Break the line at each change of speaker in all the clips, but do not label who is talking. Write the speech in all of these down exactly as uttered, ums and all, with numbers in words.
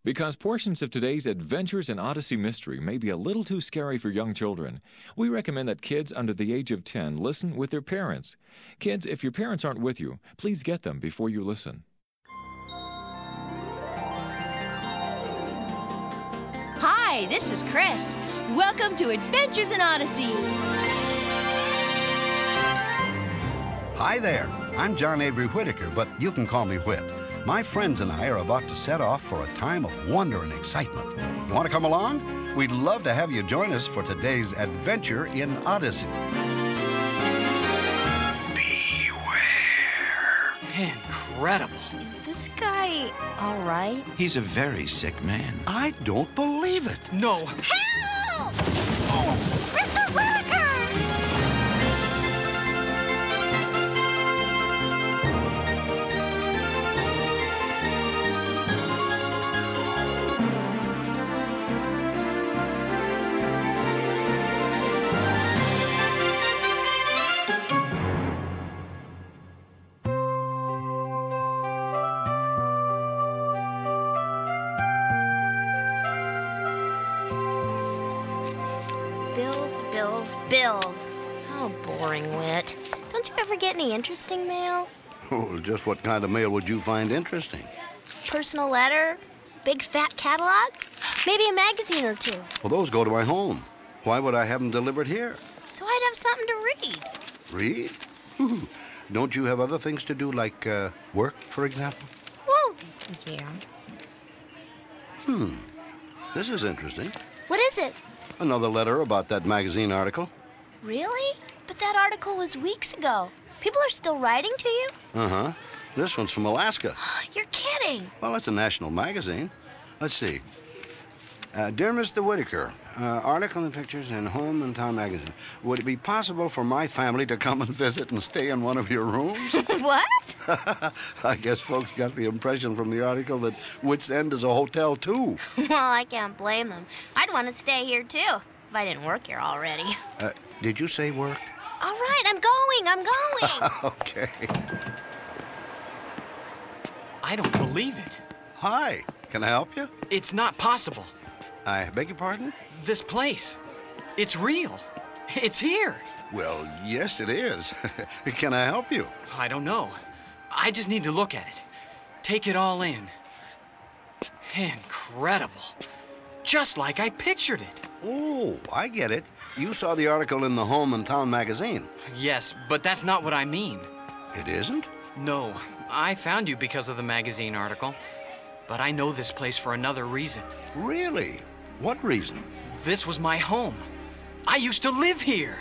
Because portions of today's Adventures in Odyssey mystery may be a little too scary for young children, we recommend that kids under the age of ten listen with their parents. Kids, if your parents aren't with you, please get them before you listen.
Hi, this is Chris. Welcome to Adventures in Odyssey.
Hi there. I'm John Avery Whitaker, but you can call me Whit. My friends and I are about to set off for a time of wonder and excitement. You want to come along? We'd love to have you join us for today's adventure in Odyssey.
Beware. Incredible.
Is this guy all right?
He's a very sick man.
I don't believe it.
No.
Help! Oh. Mister Whitaker! Bills, bills, bills. How boring, Whit. Don't you ever get any interesting mail?
Oh, just what kind of mail would you find interesting?
Personal letter? Big fat catalog? Maybe a magazine or two.
Well, those go to my home. Why would I have them delivered here?
So I'd have something to read.
Read? Ooh. Don't you have other things to do, like uh, work, for example?
Well, yeah.
Hmm. This is interesting.
What is it?
Another letter about that magazine article.
Really? But that article was weeks ago. People are still writing to you?
Uh-huh. This one's from Alaska.
You're kidding.
Well, it's a national magazine. Let's see. Uh, Dear Mister Whitaker, uh, article and pictures in Home and Town magazine. Would it be possible for my family to come and visit and stay in one of your rooms?
What?
I guess folks got the impression from the article that Wits End is a hotel, too.
Well, I can't blame them. I'd want to stay here, too, if I didn't work here already.
Uh, did you say work?
All right, I'm going, I'm going.
Okay.
I don't believe it.
Hi. Can I help you?
It's not possible.
I beg your pardon?
This place. It's real. It's here.
Well, yes, it is. Can I help you?
I don't know. I just need to look at it. Take it all in. Incredible. Just like I pictured it.
Oh, I get it. You saw the article in the Home and Town magazine.
Yes, but that's not what I mean.
It isn't?
No, I found you because of the magazine article. But I know this place for another reason.
Really? What reason?
This was my home. I used to live here.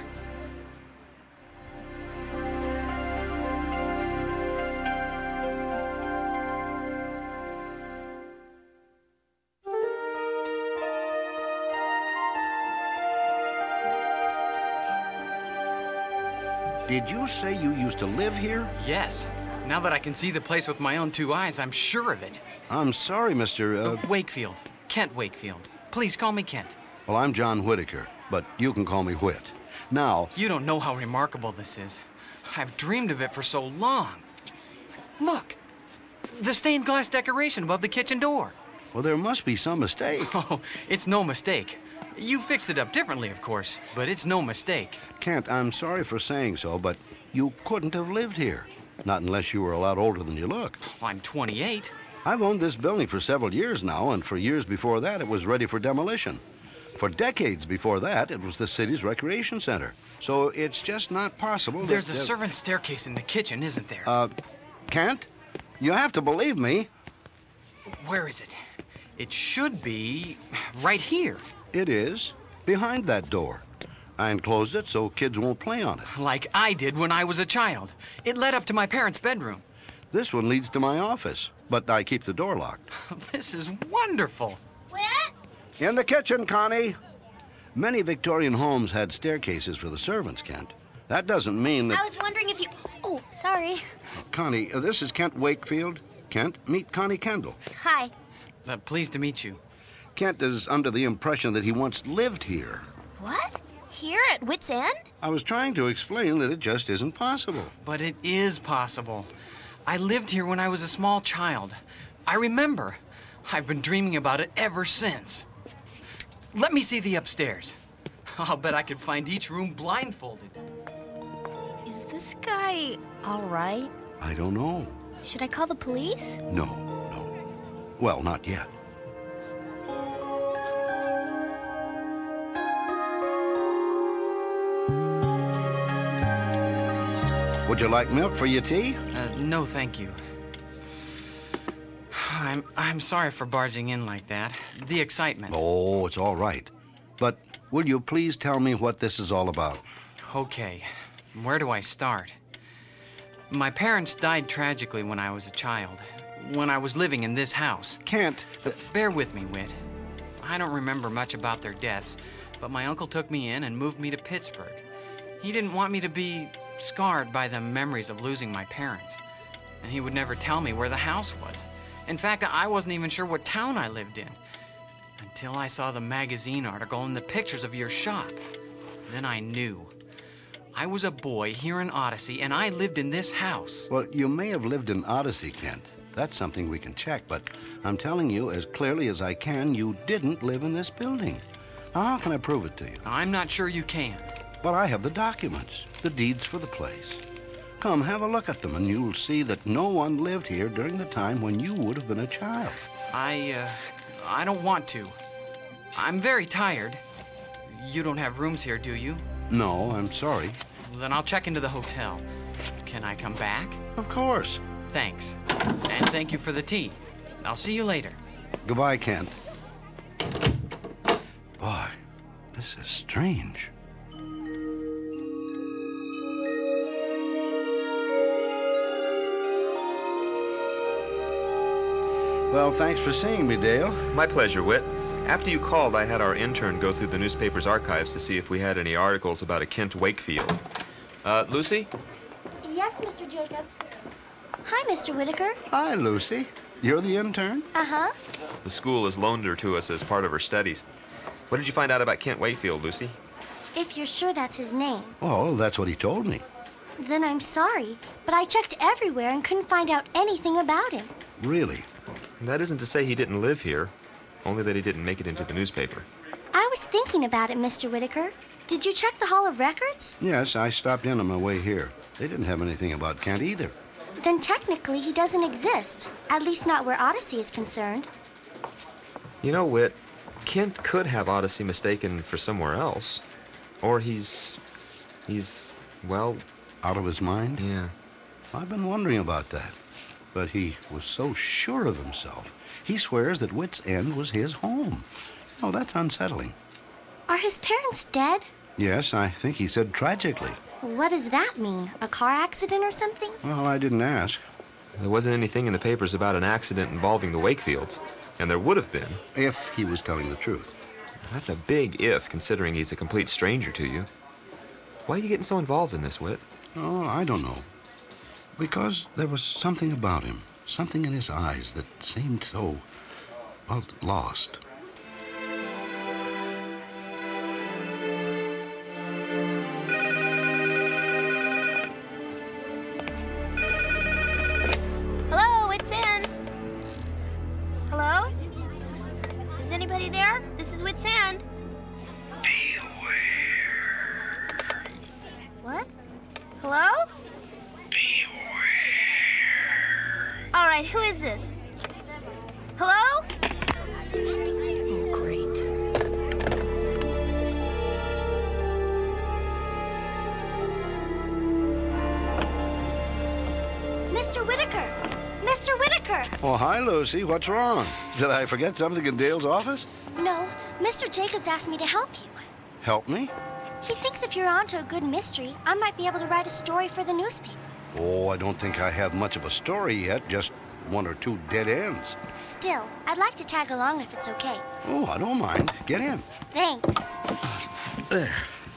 Did you say you used to live here?
Yes. Now that I can see the place with my own two eyes, I'm sure of it.
I'm sorry, Mister Uh...
Uh, Wakefield. Kent Wakefield. Please call me Kent.
Well, I'm John Whitaker, but you can call me Whit. Now...
You don't know how remarkable this is. I've dreamed of it for so long. Look! The stained glass decoration above the kitchen door.
Well, there must be some mistake.
Oh, it's no mistake. You fixed it up differently, of course, but it's no mistake.
Kent, I'm sorry for saying so, but you couldn't have lived here. Not unless you were a lot older than you look.
I'm twenty-eight.
I've owned this building for several years now, and for years before that, it was ready for demolition. For decades before that, it was the city's recreation center. So it's just not possible.
There's
that,
a
uh,
servant's staircase in the kitchen, isn't there?
Uh, Kent, you have to believe me.
Where is it? It should be right here.
It is, behind that door. I enclosed it so kids won't play on it.
Like I did when I was a child. It led up to my parents' bedroom.
This one leads to my office, but I keep the door locked.
This is wonderful.
What?
In the kitchen, Connie. Many Victorian homes had staircases for the servants, Kent. That doesn't mean that...
I was wondering if you... Oh, sorry.
Connie, uh, this is Kent Wakefield. Kent, meet Connie Kendall.
Hi.
Uh, pleased to meet you.
Kent is under the impression that he once lived here.
What? Here at Wits End?
I was trying to explain that it just isn't possible.
But it is possible. I lived here when I was a small child. I remember. I've been dreaming about it ever since. Let me see the upstairs. I'll bet I could find each room blindfolded.
Is this guy all right?
I don't know.
Should I call the police?
No, no. Well, not yet. Would you like milk for your tea?
Uh, no, thank you. I'm, I'm sorry for barging in like that. The excitement.
Oh, it's all right. But will you please tell me what this is all about?
Okay, where do I start? My parents died tragically when I was a child, when I was living in this house.
Kent. Uh,
Bear with me, Whit. I don't remember much about their deaths, but my uncle took me in and moved me to Pittsburgh. He didn't want me to be scarred by the memories of losing my parents, and he would never tell me where the house was. In fact, I wasn't even sure what town I lived in, until I saw the magazine article and the pictures of your shop. Then I knew. I was a boy here in Odyssey, and I lived in this house.
Well, you may have lived in Odyssey, Kent. That's something we can check, but I'm telling you as clearly as I can, you didn't live in this building. Now, how can I prove it to you?
I'm not sure you can.
But I have the documents, the deeds for the place. Come, have a look at them, and you'll see that no one lived here during the time when you would have been a child.
I, uh, I don't want to. I'm very tired. You don't have rooms here, do you?
No, I'm sorry.
Then I'll check into the hotel. Can I come back?
Of course.
Thanks. And thank you for the tea. I'll see you later.
Goodbye, Kent. Boy, this is strange. Well, thanks for seeing me, Dale.
My pleasure, Whit. After you called, I had our intern go through the newspaper's archives to see if we had any articles about a Kent Wakefield. Uh, Lucy?
Yes, Mister Jacobs.
Hi, Mister Whitaker.
Hi, Lucy. You're the intern?
Uh-huh.
The school has loaned her to us as part of her studies. What did you find out about Kent Wakefield, Lucy?
If you're sure that's his name,
Oh, that's what he told me.
then I'm sorry, but I checked everywhere and couldn't find out anything about him.
Really?
That isn't to say he didn't live here, only that he didn't make it into the newspaper.
I was thinking about it, Mister Whitaker. Did you check the Hall of Records?
Yes, I stopped in on my way here. They didn't have anything about Kent either.
Then technically he doesn't exist, at least not where Odyssey is concerned.
You know, Whit, Kent could have Odyssey mistaken for somewhere else. Or he's... he's... well...
Out of his mind?
yeah.
I've been wondering about that. But he was so sure of himself. He swears that Wits End was his home. Oh, that's unsettling.
Are his parents dead?
Yes, I think he said tragically.
What does that mean? A car accident or something?
Well, I didn't ask.
There wasn't anything in the papers about an accident involving the Wakefields, and there would have been.
If he was telling the truth.
That's a big if, considering he's a complete stranger to you. Why are you getting so involved in this, Whit?
Oh, I don't know. Because there was something about him, something in his eyes that seemed so, well, lost.
Hello, it's in. Hello? Is anybody there? This is Wits End.
Beware.
What? Hello?
Beware.
All right, who is this? Hello? Oh, great.
Mister Whitaker! Mister Whitaker!
Oh, hi, Lucy. What's wrong? Did I forget something in Dale's office?
No, Mister Jacobs asked me to help you.
Help me?
He thinks if you're onto a good mystery, I might be able to write a story for the newspaper.
Oh, I don't think I have much of a story yet, just one or two dead ends.
Still, I'd like to tag along if it's okay.
Oh, I don't mind. Get in.
Thanks.
There.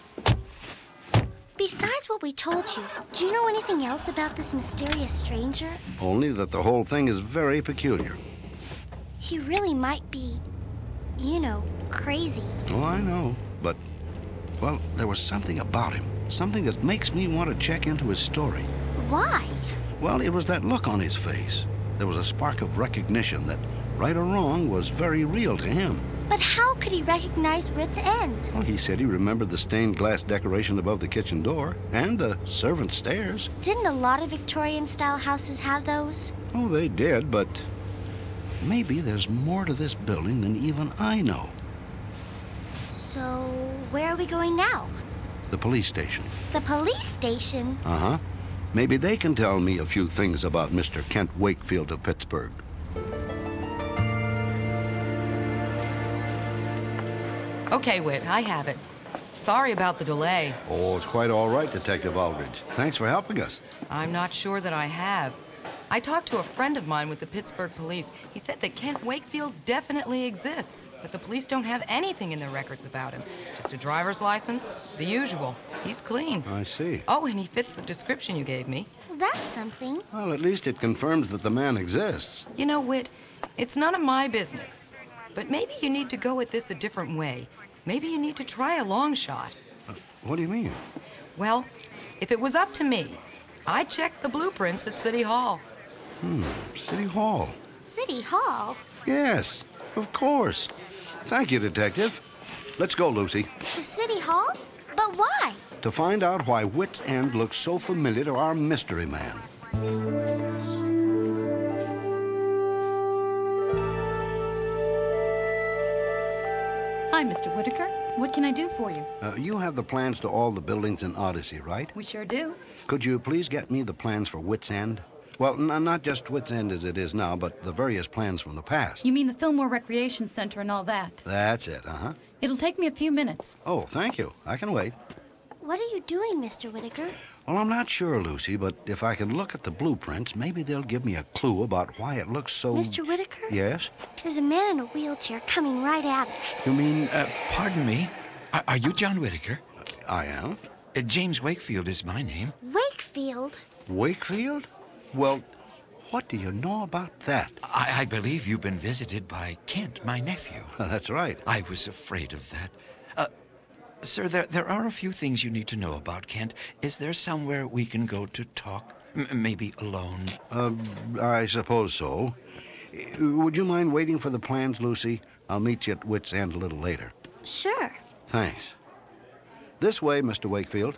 Besides what we told you, do you know anything else about this mysterious stranger?
Only that the whole thing is very peculiar.
He really might be, you know, crazy.
Oh, I know. But, well, there was something about him. Something that makes me want to check into his story.
Why?
Well, it was that look on his face. There was a spark of recognition, that right or wrong, was very real to him.
But how could he recognize Wit's End?
Well, he said he remembered the stained glass decoration above the kitchen door and the servants' stairs.
Didn't a lot of Victorian-style houses have those?
Oh, they did, but maybe there's more to this building than even I know.
So, where are we going now?
The police station.
The police station?
Uh-huh. Maybe they can tell me a few things about Mister Kent Wakefield of Pittsburgh.
Okay, Whit, I have it. Sorry about the delay.
Oh, it's quite all right, Detective Aldridge. Thanks for helping us.
I'm not sure that I have. I talked to a friend of mine with the Pittsburgh police. He said that Kent Wakefield definitely exists, but the police don't have anything in their records about him. Just a driver's license, the usual. He's clean.
I see.
Oh, and he fits the description you gave me.
Well, that's something.
Well, at least it confirms that the man exists.
You know, Whit, it's none of my business. But maybe you need to go at this a different way. Maybe you need to try a long shot.
Uh, what do you mean?
Well, if it was up to me, I'd check the blueprints at City Hall.
Hmm, City Hall.
City Hall?
Yes, of course. Thank you, Detective. Let's go, Lucy.
To City Hall? But why?
To find out why Wit's End looks so familiar to our mystery man.
Hi, Mister Whitaker. What can I do for you?
Uh, you have the plans to all the buildings in Odyssey, right?
We sure do.
Could you please get me the plans for Wit's End? Well, n- not just Wit's End as it is now, but the various plans from the past.
You mean the Fillmore Recreation Center and all that?
That's it, uh-huh.
It'll take me a few minutes.
Oh, thank you. I can wait.
What are you doing, Mister Whitaker?
Well, I'm not sure, Lucy, but if I can look at the blueprints, maybe they'll give me a clue about why it looks so...
Mister Whitaker?
Yes?
There's a man in a wheelchair coming right at us.
You mean...
Uh, pardon me. Are, are you John Whitaker?
I am.
Uh, James Wakefield is my name.
Wakefield?
Wakefield? Well, what do you know about that?
I, I believe you've been visited by Kent, my nephew.
That's right.
I was afraid of that. Uh, sir, there, there are a few things you need to know about Kent. Is there somewhere we can go to talk? M- maybe alone?
Uh, I suppose so. Uh, Would you mind waiting for the plans, Lucy? I'll meet you at Wit's End a little later.
Sure.
Thanks. This way, Mister Wakefield.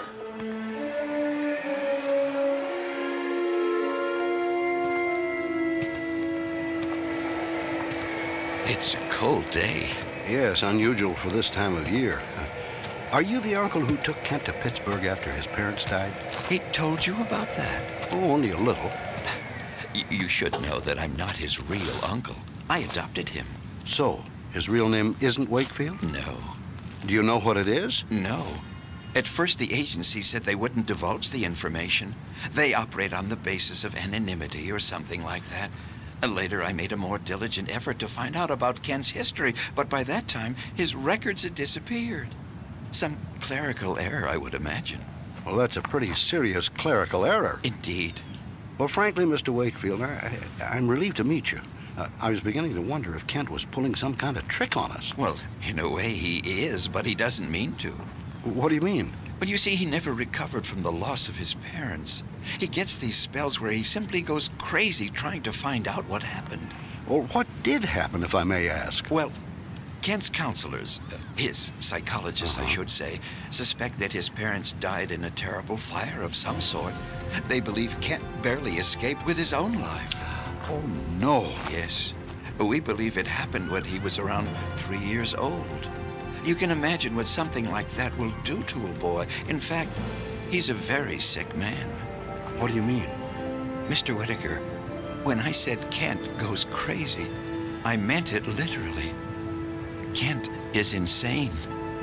It's a cold day.
Yes, unusual for this time of year. Are you the uncle who took Kent to Pittsburgh after his parents died?
He told you about that?
Oh, only a little.
Y- you should know that I'm not his real uncle. I adopted him.
So, his real name isn't Wakefield?
No.
Do you know what it is?
No. At first, the agency said they wouldn't divulge the information. They operate on the basis of anonymity or something like that. And later, I made a more diligent effort to find out about Kent's history, but by that time, his records had disappeared. Some clerical error, I would imagine.
Well, that's a pretty serious clerical error.
Indeed.
Well, frankly, Mister Wakefield, I, I, I'm relieved to meet you. Uh, I was beginning to wonder if Kent was pulling some kind of trick on us.
Well, in a way, he is, but he doesn't mean to.
What do you mean?
Well, you see, he never recovered from the loss of his parents. He gets these spells where he simply goes crazy trying to find out what happened.
Well, what did happen, if I may ask?
Well, Kent's counselors, uh, his psychologists,
Uh-huh.
I should say, suspect that his parents died in a terrible fire of some sort. They believe Kent barely escaped with his own life.
Oh, no.
Yes. We believe it happened when he was around three years old. You can imagine what something like that will do to a boy. In fact, he's a very sick man.
What do you mean?
Mister Whitaker, when I said Kent goes crazy, I meant it literally. Kent is insane.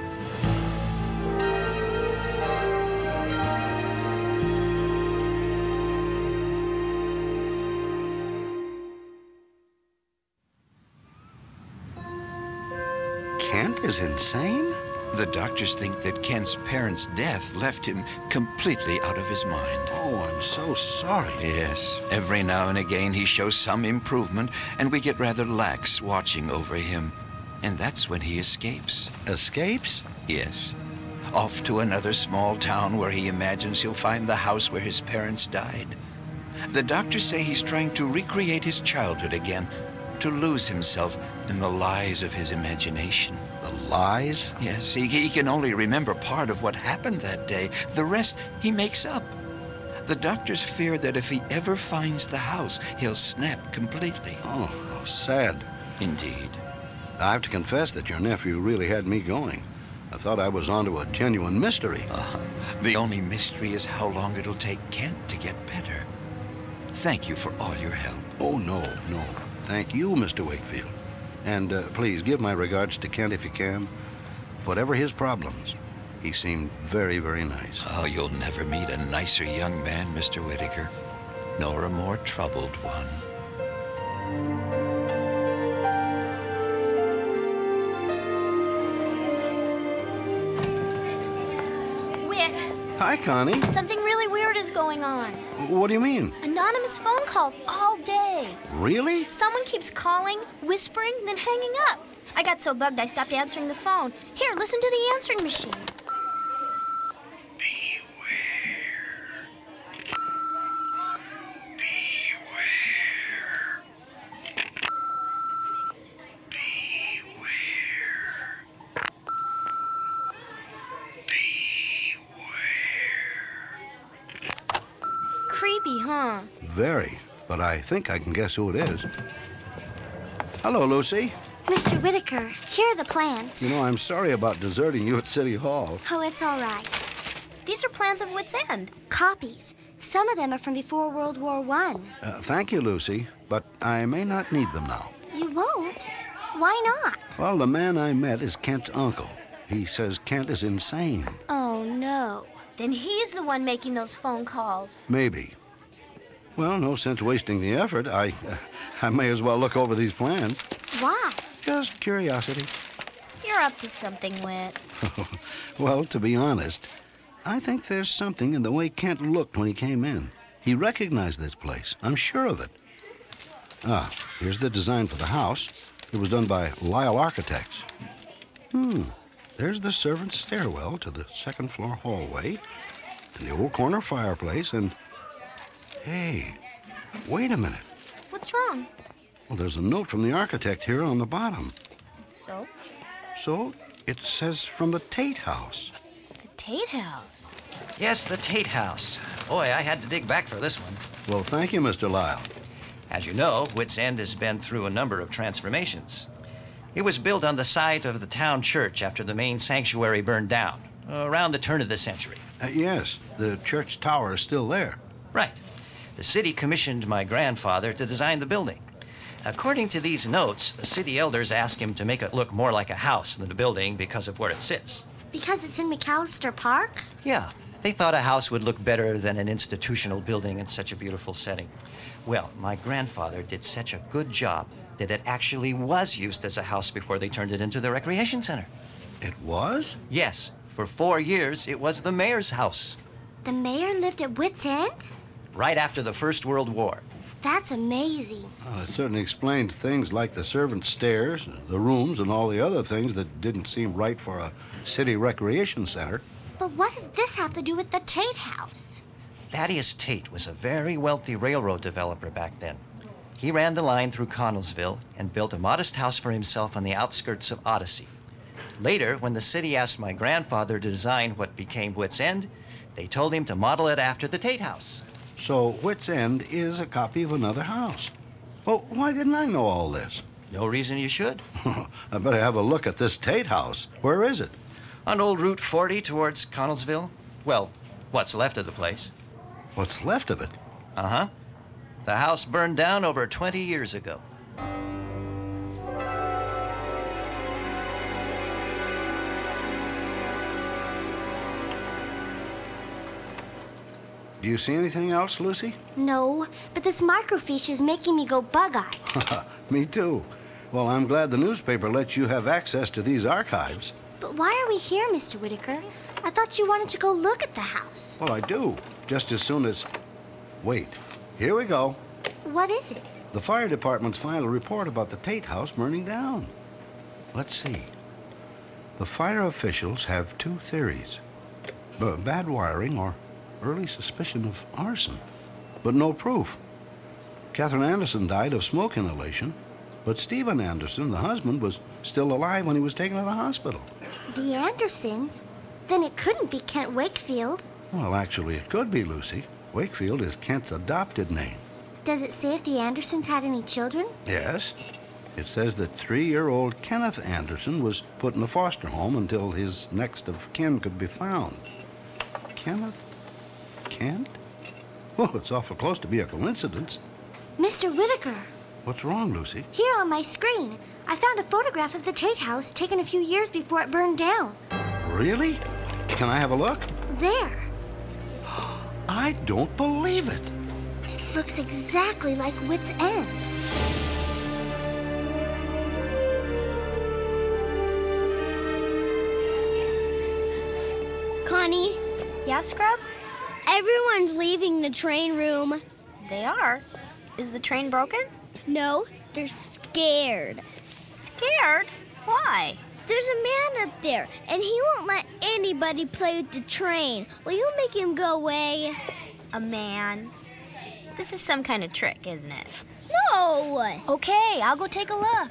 Kent is insane?
The doctors think that Kent's parents' death left him completely out of his mind.
Oh, I'm so sorry.
Yes, every now and again he shows some improvement, and we get rather lax watching over him. And that's when he escapes.
Escapes?
Yes. Off to another small town where he imagines he'll find the house where his parents died. The doctors say he's trying to recreate his childhood again, to lose himself in the lies of his imagination.
The lies?
Yes, he, he can only remember part of what happened that day. The rest he makes up. The doctors fear that if he ever finds the house, he'll snap completely.
Oh, how sad.
Indeed.
I have to confess that your nephew really had me going. I thought I was onto a genuine mystery.
Uh, the only mystery is how long it'll take Kent to get better. Thank you for all your help.
Oh, no, no. Thank you, Mister Wakefield. And uh, please give my regards to Kent if you can. Whatever his problems, he seemed very, very nice.
Oh, you'll never meet a nicer young man, Mister Whitaker, nor a more troubled one.
Whit,
Hi, Connie.
something really weird is going on.
What do you mean?
Anonymous phone calls all day.
Really?
Someone keeps calling, whispering, then hanging up. I got so bugged I stopped answering the phone. Here, listen to the answering machine. Creepy, huh?
Very. But I think I can guess who it is. Hello, Lucy.
Mister Whitaker, here are the plans.
You know, I'm sorry about deserting you at City Hall.
Oh, it's all right.
These are plans of Whit's End.
Copies. Some of them are from before World War One.
Uh, thank you, Lucy, but I may not need them now.
You won't? Why not?
Well, the man I met is Kent's uncle. He says Kent is insane.
Oh, no.
Then he's the one making those phone calls.
Maybe. Well, no sense wasting the effort. I, uh, I may as well look over these plans.
Why?
Just curiosity.
You're up to something, Whit.
Well, to be honest, I think there's something in the way Kent looked when he came in. He recognized this place. I'm sure of it. Ah, here's the design for the house. It was done by Lyle Architects. Hmm. There's the servants' stairwell to the second floor hallway, and the old corner fireplace, and... Hey, wait a minute.
What's wrong?
Well, there's a note from the architect here on the bottom.
So?
So, it says from the Tate House.
The Tate House?
Yes, the Tate House. Boy, I had to dig back for this one.
Well, thank you, Mister Lyle.
As you know, Whit's End has been through a number of transformations. It was built on the site of the town church after the main sanctuary burned down, around the turn of the century.
Uh, yes, the church tower is still there.
Right. The city commissioned my grandfather to design the building. According to these notes, the city elders asked him to make it look more like a house than a building because of where it sits.
Because it's in McAllister Park?
Yeah, they thought a house would look better than an institutional building in such a beautiful setting. Well, my grandfather did such a good job that it actually was used as a house before they turned it into the recreation center.
It was?
Yes. For four years, it was the mayor's house.
The mayor lived at Whit's End?
Right after the First World War.
That's amazing.
Well, it certainly explains things like the servants' stairs, the rooms, and all the other things that didn't seem right for a city recreation center.
But what does this have to do with the Tate House?
Thaddeus Tate was a very wealthy railroad developer back then. He ran the line through Connellsville and built a modest house for himself on the outskirts of Odyssey. Later, when the city asked my grandfather to design what became Whit's End, they told him to model it after the Tate House.
So Whit's End is a copy of another house. Well, why didn't I know all this?
No reason you should.
I better have a look at this Tate House. Where is it?
On old Route forty towards Connellsville. Well, what's left of the place.
What's left of it?
Uh-huh. The house burned down over twenty years ago.
Do you see anything else, Lucy?
No, but this microfiche is making me go bug-eyed.
Me too. Well, I'm glad the newspaper lets you have access to these archives.
But why are we here, Mister Whitaker? I thought you wanted to go look at the house.
Well, I do. Just as soon as... Wait. Here we go.
What is it?
The fire department's final report about the Tate House burning down. Let's see. The fire officials have two theories. B- bad wiring or early suspicion of arson. But no proof. Catherine Anderson died of smoke inhalation. But Stephen Anderson, the husband, was still alive when he was taken to the hospital.
The Andersons? Then it couldn't be Kent Wakefield.
Well, actually, it could be, Lucy. Wakefield is Kent's adopted name.
Does it say if the Andersons had any children?
Yes. It says that three-year-old Kenneth Anderson was put in a foster home until his next of kin could be found. Kenneth? Kent? Well, it's awful close to be a coincidence.
Mister Whitaker.
What's wrong, Lucy?
Here on my screen, I found a photograph of the Tate house taken a few years before it burned down.
Really? Can I have a look?
There.
I don't believe it.
It looks exactly like Wits End.
Connie?
Yeah, Scrub?
Everyone's leaving the train room.
They are. Is the train broken?
No, they're scared.
Scared? Why?
There's a man up there, and he won't let anybody play with the train. Will you make him go away?
A man? This is some kind of trick, isn't it?
No!
Okay, I'll go take a look.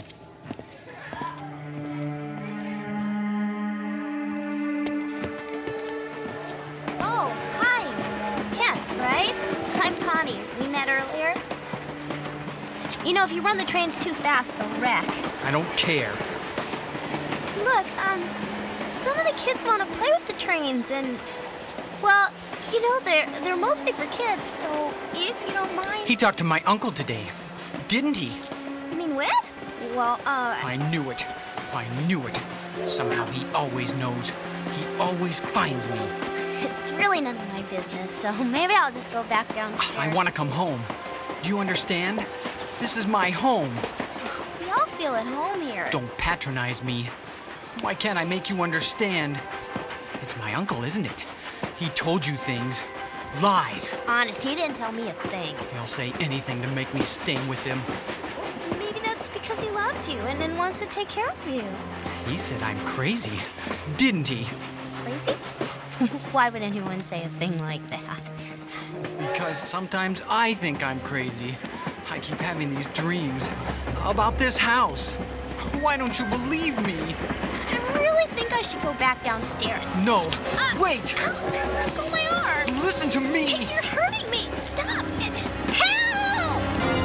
Oh, hi. Kent, right? I'm Connie. We met earlier. You know, if you run the trains too fast, they'll wreck.
I don't care.
Look, um, some of the kids want to play with the trains, and, well, you know, they're they're mostly for kids, so if you don't mind...
He talked to my uncle today, didn't he?
You mean Whit? Well, uh...
I knew it. I knew it. Somehow he always knows. He always finds me.
It's really none of my business, so maybe I'll just go back downstairs.
I want to come home. Do you understand? This is my home.
We all feel at home here.
Don't patronize me. Why can't I make you understand? It's my uncle, isn't it? He told you things. Lies.
Honest, he didn't tell me a thing.
He'll say anything to make me stay with him.
Maybe that's because he loves you and, and wants to take care of you.
He said I'm crazy, didn't he?
Crazy? Why would anyone say a thing like that?
Because sometimes I think I'm crazy. I keep having these dreams about this house. Why don't you believe me?
I really think I should go back downstairs.
No,
uh,
wait!
Ow, let go of my arm!
Listen to me!
You're hurting me! Stop! Help!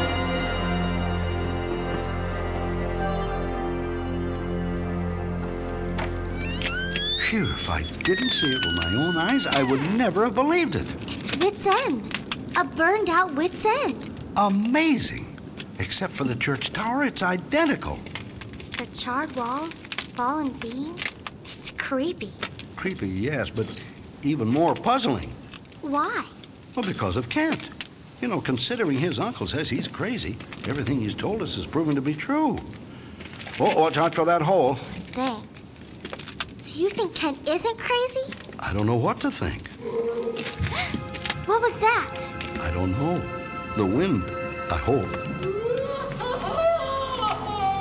Phew, if I didn't see it with my own eyes, I would never have believed it.
It's Wits End. A burned out Wits End.
Amazing. Except for the church tower, it's identical.
The charred walls, fallen beams. It's creepy.
Creepy, yes, but even more puzzling.
Why?
Well, because of Kent. You know, considering his uncle says he's crazy, everything he's told us is proven to be true. Oh, watch out for that hole.
Thanks. So you think Kent isn't crazy?
I don't know what to think.
What was that?
I don't know. The wind, I hope.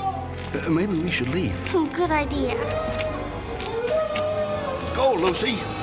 Uh, maybe we should leave.
Good idea.
Go, Lucy.